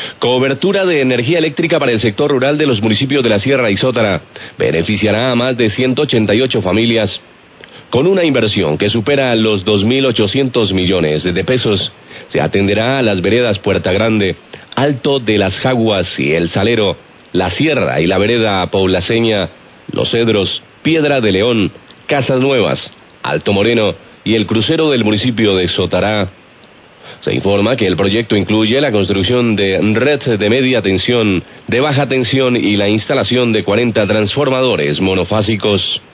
Cobertura de energía eléctrica para el sector rural de los municipios de la Sierra y Sótara. Beneficiará a más de 188 familias. Con una inversión que supera los 2.800 millones de pesos, se atenderá a las veredas Puerta Grande, Alto de las Jaguas y El Salero, La Sierra y la vereda poblaceña, Los Cedros, Piedra de León, Casas Nuevas, Alto Moreno y el crucero del municipio de Sotará. Se informa que el proyecto incluye la construcción de red de media tensión, de baja tensión y la instalación de 40 transformadores monofásicos.